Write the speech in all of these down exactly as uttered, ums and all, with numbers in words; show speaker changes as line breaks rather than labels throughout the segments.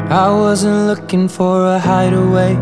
I wasn't looking for a hideaway.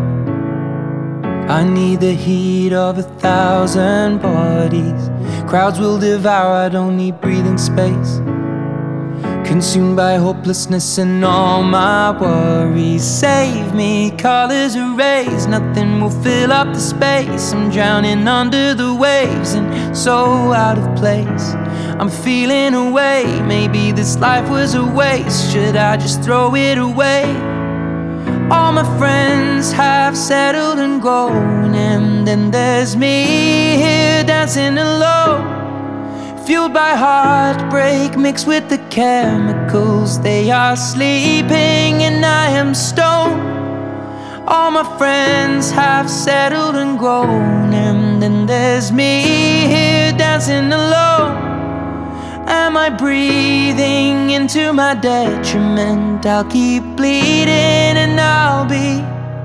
I need the heat of a thousand bodies. Crowds will devour, I don't need breathing space. Consumed by hopelessness and all my worries. Save me, colors erase, nothing will fill up the space. I'm drowning under the waves and so out of place. I'm feeling away, maybe this life was a waste. Should I just throw it away? All my friends have settled and grown, and then there's me here dancing alone. Fueled by heartbreak mixed with the chemicals. They are sleeping and I am stoned. All my friends have settled and grown, and then there's me here dancing alone. Am I breathing into my detriment? I'll keep bleeding and I'll be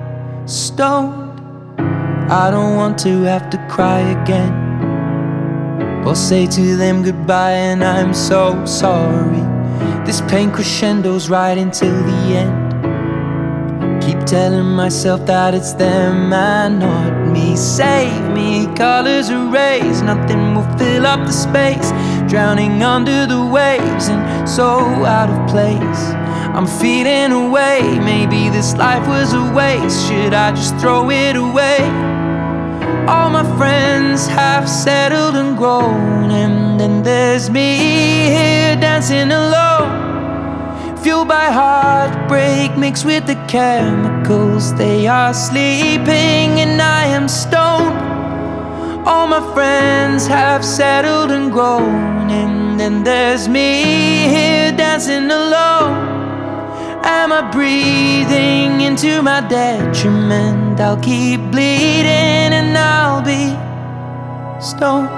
stoned. I don't want to have to cry again, or say to them goodbye and I'm so sorry. This pain crescendos right until the end. Keep telling myself that it's them and not me. Save me, colors erase, nothing will fill up the space. Drowning under the waves and so out of place. I'm feeling away, maybe this life was a waste. Should I just throw it away? All my friends have settled and grown, and then there's me here dancing alone. Fueled by heartbreak mixed with the chemicals. They are sleeping and I am stoned. All my friends have settled and grown, and then there's me here dancing alone. Am I breathing into my detriment? I'll keep bleeding and I'll be stoned.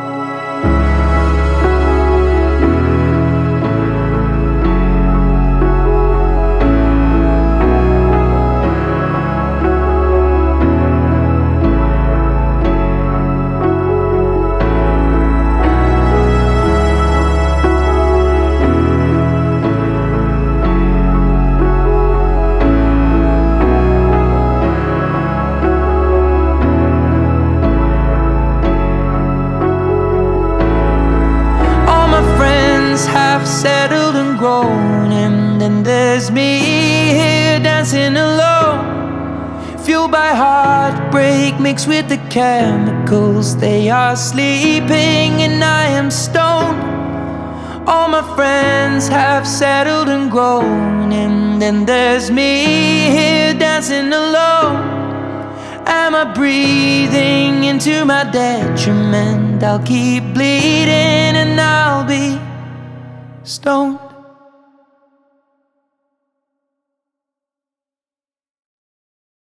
Have settled and grown, and then there's me here dancing alone. Fueled by heartbreak mixed with the chemicals. They are sleeping and I am stoned. All my friends have settled and grown, and then there's me here dancing alone. Am I breathing into my detriment? I'll keep bleeding and I'll be stoned.